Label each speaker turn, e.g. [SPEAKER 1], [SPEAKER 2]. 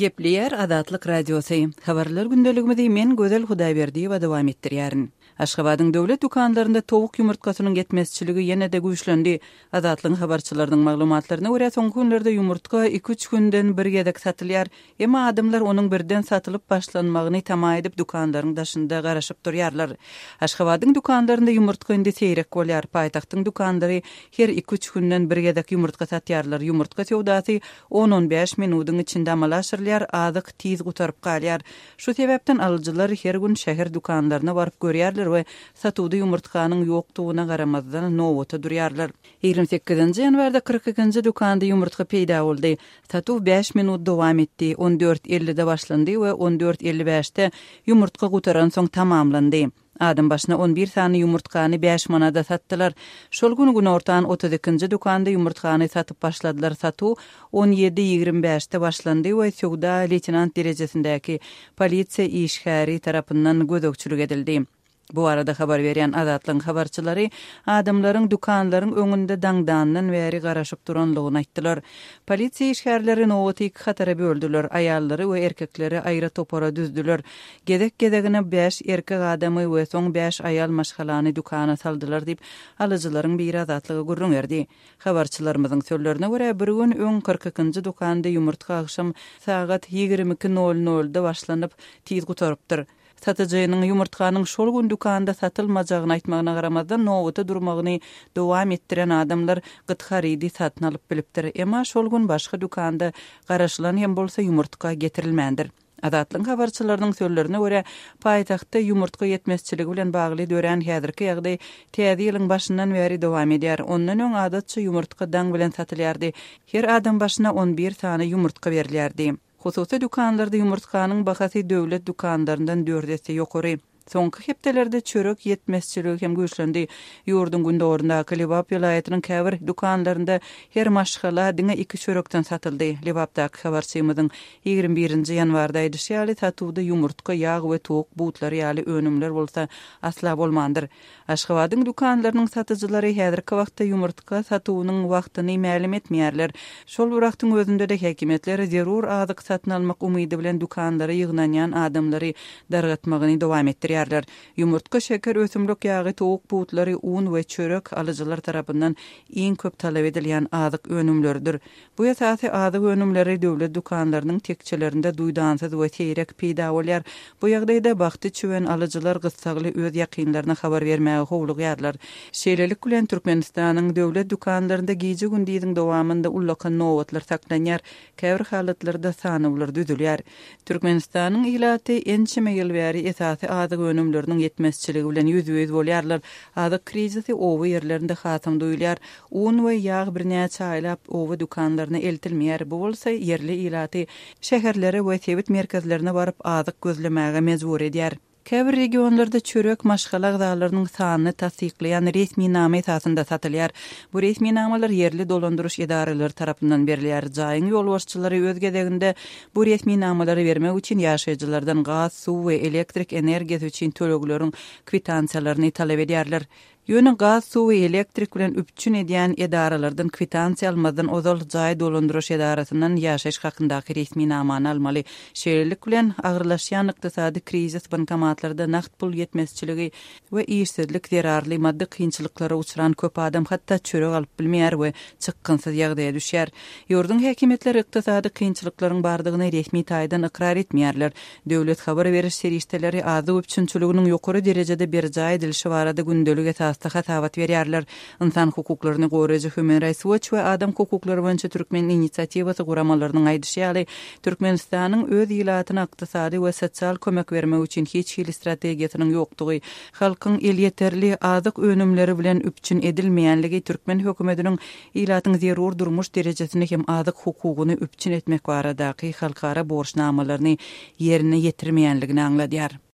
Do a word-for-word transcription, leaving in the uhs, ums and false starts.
[SPEAKER 1] Gepleyer Adatlyk radiosu. Habarlar gündeligimizde men Gözel Hudaýberdiýewa dowam etdirýärin. Aşgabatyň döwlet dukanlarynda towuk ýumurtkasynyň yetmezçiligi ýene-de güýçlendi. Adatlyň habarçylarynyň maglumatlaryna görä soňky günlerde ýumurtka iki üç günden bir gedek satylýar, emma adamlar onuň birden satylyp başlanmagyny tama edip dukanlaryň daşynda garaşyp durýarlar. Aşgabatyň dukanlarynda ýumurtka indi seýrek bolýar. Paýtagtyň dukanlary her iki üç günden bir gedek ýumurtka satýarlar. Ýumurtka sowdasy on on beş minutyň içinde amalaşyrlar, adyk tiz gutarıp galýar. Şu sebäpden alyjylar her gün şäher dukanlaryna baryp görýärler we satuwda ýumurtkanyň ýokdugyna garamazdan nowata durýarlar. ýygrimi sekizinji ýanwarda kırk ikinji dukanda ýumurtka peýda boldy. Satuw beş minut dowam etdi. on dört ellide başlandy we on dört elli beşde ýumurtka gutaran soň tamamlandy. Adam başına on bir sany ýumurtkany beş manada satdylar. Şol güni gün ortaň otuz ikinji dukanda ýumurtkany satyp başladylar. Satuw on ýedi ýygrimi beşde başlandy we sowda leytenant derejesindäki polisiýa işgäri tarapyndan gözegçilik edildi. Bu arada habar berýän Adatlyň habarçylary adamlaryň dukanlaryň öňünde daňdandan bäri garaşyp duranlygyny aýtdylar. Polisiýa işgärleri nowaty iki hatara böldüler. Aýallary we erkekleri aýra topara düzdüler. Gedek-gedegine beş erkek adamy we soň beş aýal maşgalany dukana saldylar diýip alyjylaryň bir Adatlyga gurrun berdi. Habarçylarymyzyň sözlerine görä bir gün öň kırk ikinji dukanda ýumurtka akşam sagat ýygrimi iki nol nolda başlanyp tiz gutarypdyr. Satyjynyň ýumurtkanyň şol gün dukanda satylmajagyny aýtmagyna garamazdan nowata durmagyny dowam etdiren adamlar gytgarydy satyn alyp bilipdir. Emma şol gün başga dukanda garaşylan hem bolsa ýumurtka getirilmändir. Adatlyň habarçylarynyň sözlerine görä paýtagtda ýumurtka yetmezçiligi bilen bagly dören häzirki ýagdaý täze ýylyň başyndan bäri dowam edýär. Ondan öň adatça ýumurtka daň bilen satylýardy. Her adam başyna on bir sany ýumurtka berilýärdi. Hususy dukanlarda ýumurtkanyň bahasy döwlet dukanlaryndan dördesi ýokary. Soňky hepdelerde çörek yetmezçiligi hem güýçlendi. Ýurdun gündorunda Libap vilayatynyň käbir dukanlarynda her maşgala diňe iki çörekden satyldy. Libapdaky habarçymyzyň ýygrimi birinji ýanwarda edişýäli satuwda ýumurtka, ýag we towuk butlary ýaly önümler bolsa asla bolmandyr. Aşgabatyň dukanlarynyň satyjylary häzirki wagtda ýumurtka satuwynyň wagtyny ma'lum etmeýärler. Şol wagtyň özünde de häkimetler zerur adyk satyn almak umydy bilen dukanlary ýygnanýan adamlary dargatmagyny dowam etdirýär. Ýumurtka, şeker, ösümlik ýagy, towuk butlary, un we çörek alyjylar tarapyndan iň köp talap edilýän adyk önümlerdir. Bu ýasasy adyk önümleri döwlet dukanlarynyň tekçelerinde duýdansyz we seýrek peýda bolýar. Bu ýagdaýda bagty çöwen alyjylar gyssagly öz ýakynlaryna habar bermäge howluk ýarlar. Şeýlelik bilen Türkmenistanyň döwlet dukanlarynda gije gündiýiň dowamında ullakan nowatlar saklanýar, käbir halatlarda sanawlar düzülýär. Türkmenistanyň ilaty ençime ýyl bäri esasy adyk önümleriniň yetmezçiligi bilen ýüz-ýüz bolýarlar. Adyk krizisi owy ýerlerinde hasam duýulýar. Un we ýag bir näçe aýlap owy dukanlaryna eltilmeýär. Bu bolsa ýerli ilaty şäherlere we sebit merkezlerine baryp adyk gözlemäge mejbur edýär. Käbir regionlarda çörek maşgala gıdalarynyň sanyny tasdiqlayan resmi nama esasında satylýar. Bu resmi namalar yerli dolandyryş edaralary tarapyndan berilýär. Jaýyň ýolbaşçylary öz gezeginde bu resmi namalary bermek üçin ýaşaýjylardan gaz, suw we elektrik energiýasy üçin tölekleriň kwitansiýalaryny talap edýärler. Ýöne gaz, suw we elektrik bilen üpçün edýän edaralardan kwitansiýa almadan ozal jaý dolandyryş edarasyndan ýaşaýyş hakyndaky resmi namany almaly. Şeýlelik bilen agyrlaşýan ykdysady krizis bankomatlarda nakt pul yetmezçiligi we işsizlik zerarly maddi kynçylyklara uçuran köp adam hatda çörek alyp bilmeýär we çykgynsyz ýagdaýa düşýär. Ýurdun häkimetleri ykdysady kynçylyklaryň bardygyny resmi taýdan ikrar etmeýärler. Döwlet habar beriş serişdeleri azy üpçünçiliginiň ýokary derejede bir jaý edilişi barada gündelik esasda hatabat berýärler. Insan hukuklaryny goraýjy Human Rights Watch we Adam hukuklary boýunça Türkmen inisiatywasy guramalarynyň aýdýaşy, Türkmenistanyň öz ýylatyna ykdysady we sosial kömek bermek üçin hiç hil strategiýasynyň ýokdugy, halkyň el ýeterli azyk önümleri bilen üpçün edilmeýänligi Türkmen hökümetiniň ýylatyň zerur durmuş derejesini hem azyk hukugyny üpçün etmek baradaky halkara borçnamalaryny ýerine ýetirmeýänligini aňladýar.